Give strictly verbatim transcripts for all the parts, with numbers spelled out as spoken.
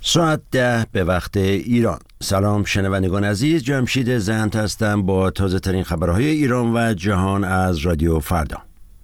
ساعت ده به وقت ایران. سلام شنوندگان عزیز، جمشید زند هستم با تازه ترین خبرهای ایران و جهان از رادیو فردا.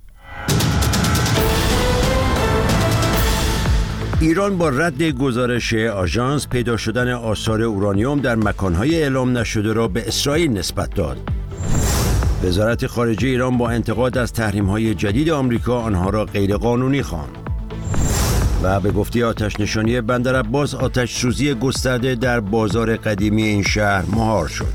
ایران با رد گزارش آژانس پیدا شدن آثار اورانیوم در مکانهای اعلام نشده را به اسرائیل نسبت داد. وزارت خارجه ایران با انتقاد از تحریم‌های جدید آمریکا آنها را غیرقانونی خواند. و به گفته آتش نشانی بندرعباس آتش سوزی گسترده در بازار قدیمی این شهر مهار شد.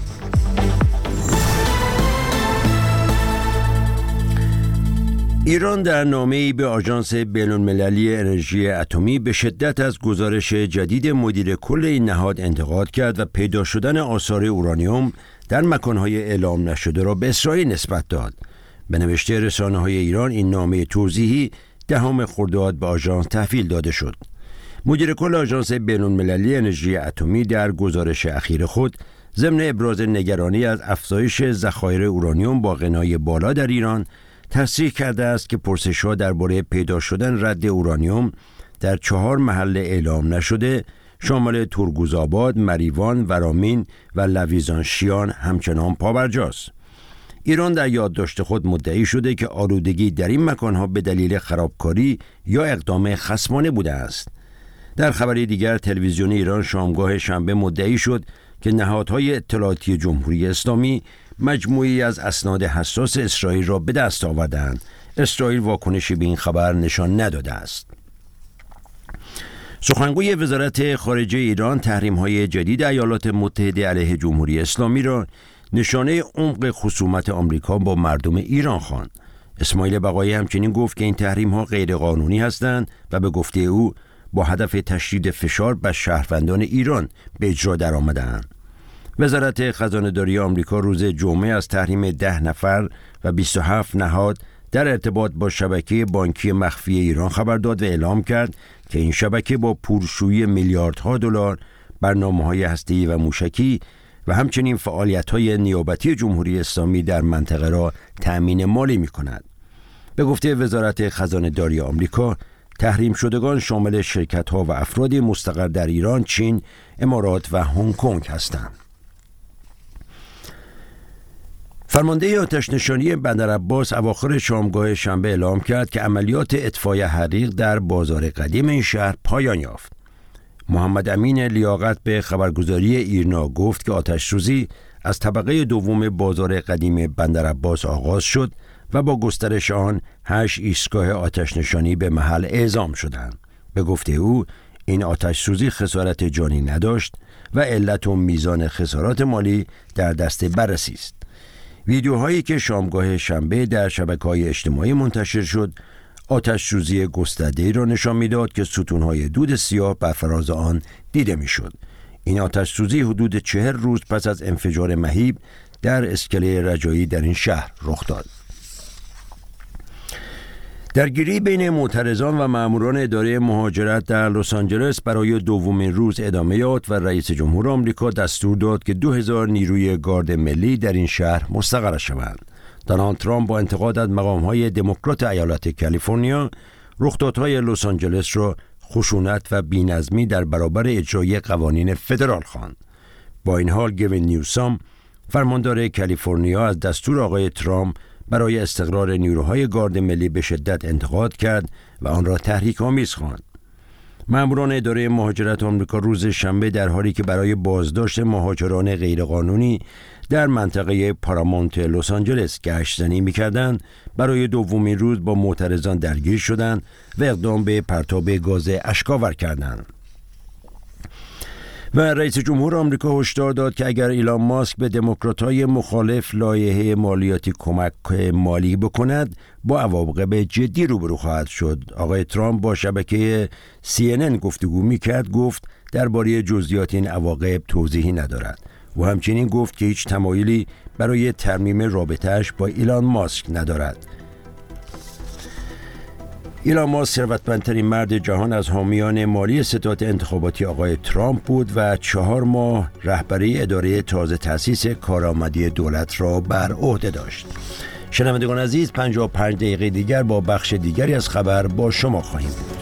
ایران در نامه‌ای به آژانس بین‌المللی انرژی اتمی به شدت از گزارش جدید مدیر کل این نهاد انتقاد کرد و پیدا شدن آثار اورانیوم در مکان‌های اعلام نشده را به اسرائیل نسبت داد. به نوشته رسانه‌های ایران این نامه توضیحی دهم خرداد به آژانس تحویل داده شد. مدیر کل آژانس بین‌المللی انرژی اتمی در گزارش اخیر خود ضمن ابراز نگرانی از افزایش ذخایر اورانیوم با غنای بالا در ایران تصریح کرده است که پرسش‌ها درباره پیدا شدن رد اورانیوم در چهار محل اعلام نشده شامل تورگوزآباد، مریوان، ورامین و لویزانشیان همچنان پابرجاست. ایران در یادداشت خود مدعی شده که آلودگی در این مکانها به دلیل خرابکاری یا اقدام خصمانه بوده است. در خبری دیگر تلویزیون ایران شامگاه شنبه مدعی شد که نهادهای اطلاعاتی جمهوری اسلامی مجموعی از اسناد حساس اسرائیل را به دست آوردند. اسرائیل واکنشی به این خبر نشان نداده است. سخنگوی وزارت خارجه ایران تحریم‌های جدید ایالات متحده علیه جمهوری اسلامی را نشانه عمق خصومت آمریکا با مردم ایران خواند. اسماعیل بقایی همچنین گفت که این تحریم‌ها غیرقانونی هستند و به گفته او با هدف تشدید فشار بر شهروندان ایران به اجرا درآمده‌اند. وزارت خزانه‌داری آمریکا روز جمعه از تحریم ده نفر و بیست و هفت نهاد در ارتباط با شبکه بانکی مخفی ایران خبر داد و اعلام کرد که این شبکه با پولشویی میلیاردها دلار، برنامه‌های هسته‌ای و موشکی و همچنین فعالیت‌های نیابتی جمهوری اسلامی در منطقه را تأمین مالی می‌کند. به گفته وزارت خزانه‌داری آمریکا، تحریم شدگان شامل شرکت‌ها و افراد مستقر در ایران، چین، امارات و هنگ کنگ هستند. فرمانده آتش‌نشانی بندرعباس اواخر شامگاه شنبه اعلام کرد که عملیات اطفای حریق در بازار قدیم این شهر پایان یافت. محمد امین لیاقت به خبرگزاری ایرنا گفت که آتش‌سوزی از طبقه دوم بازار قدیم بندرعباس آغاز شد و با گسترش آن هشت ایستگاه آتش‌نشانی به محل اعزام شدند. به گفته او این آتش‌سوزی خسارت جانی نداشت و علت و میزان خسارات مالی در دست بررسی است. ویدیوهایی که شامگاه شنبه در شبکه‌های اجتماعی منتشر شد آتش‌سوزی گسترده‌ای را نشان می‌داد که ستون‌های دود سیاه بر فراز آن دیده می‌شد. این آتش‌سوزی حدود چهل روز پس از انفجار مهیب در اسکله رجایی در این شهر رخ داد. درگیری بین معترضان و ماموران اداره مهاجرت در لس آنجلس برای دومین روز ادامه یافت و رئیس جمهور آمریکا دستور داد که دو هزار نیروی گارد ملی در این شهر مستقر شوند. دونالد ترامپ با انتقاد از مقام‌های دموکرات ایالت کالیفرنیا رخدادهای لس آنجلس را خشونت و بی‌نظمی در برابر اجرای قوانین فدرال خواند. با این حال گوین نیوسام فرماندار کالیفرنیا از دستور آقای ترامپ برای استقرار نیروهای گارد ملی به شدت انتقاد کرد و آن را تحریک‌آمیز خواند. ماموران اداره مهاجرت آمریکا روز شنبه در حالی که برای بازداشت مهاجران غیرقانونی در منطقه پارامونت لس آنجلس گشت‌زنی می‌کردند، برای دومین روز با معترضان درگیر شدند و اقدام به پرتاب گاز اشک‌آور کردند. و رئیس جمهور آمریکا هشدار داد که اگر ایلان ماسک به دموکرات‌های مخالف لایحه مالیاتی کمک مالی بکند با عواقب جدی روبرو خواهد شد. آقای ترامپ با شبکه سی ان ان گفتگو می‌کرد، گفت درباره جزئیات این عواقب توضیحی ندارد و همچنین گفت که هیچ تمایلی برای ترمیم رابطه‌اش با ایلان ماسک ندارد. ایلان ماسک ثروتمندترین مرد جهان از حامیان مالی ستاد انتخاباتی آقای ترامپ بود و چهار ماه رهبری اداره تازه تأسیس کارآمدی دولت را بر عهده داشت. شنوندگان عزیز، پنجاه و پنج دقیقه دیگر با بخش دیگری از خبر با شما خواهیم بود.